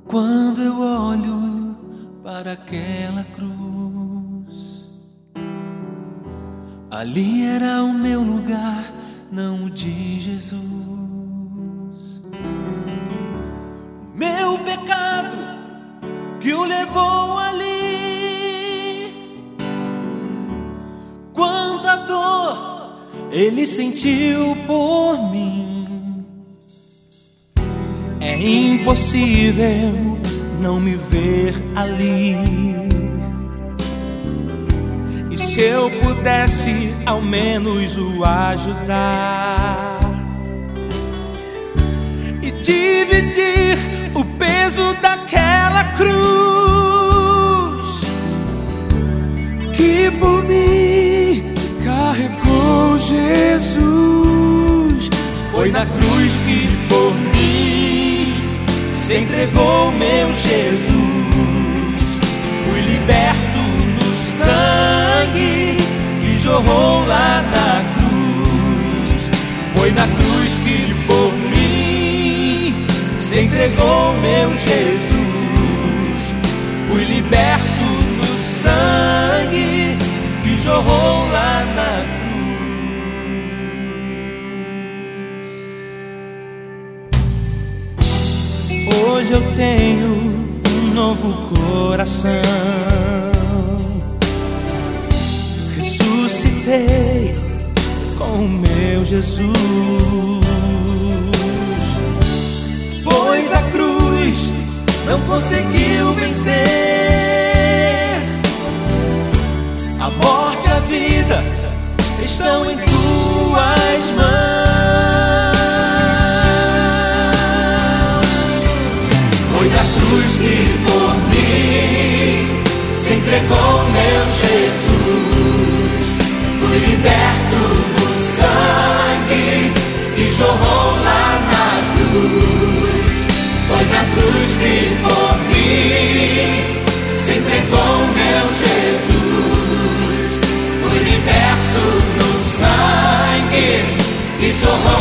Quando eu olho para aquela cruz, ali era o meu lugar, não o de Jesus. Meu pecado que o levou ali, quanta dor ele sentiu por mim. É impossível não me ver ali. E se eu pudesse ao menos o ajudar e dividir o peso daquela cruz que por mim carregou Jesus. Foi na cruz que por mim se entregou meu Jesus. Fui liberto do sangue que jorrou lá na cruz. Foi na cruz que por mim se entregou meu Jesus. Fui liberto do sangue que jorrou lá na cruz. Hoje eu tenho um novo coração. Ressuscitei com o meu Jesus. Pois a cruz não conseguiu vencer. A morte e a vida estão em tuas mãos. Foi na cruz que por mim se entregou meu Jesus. Fui liberto do sangue que jorrou lá na cruz. Foi na cruz que por mim se entregou meu Jesus. Fui liberto do sangue que jorrou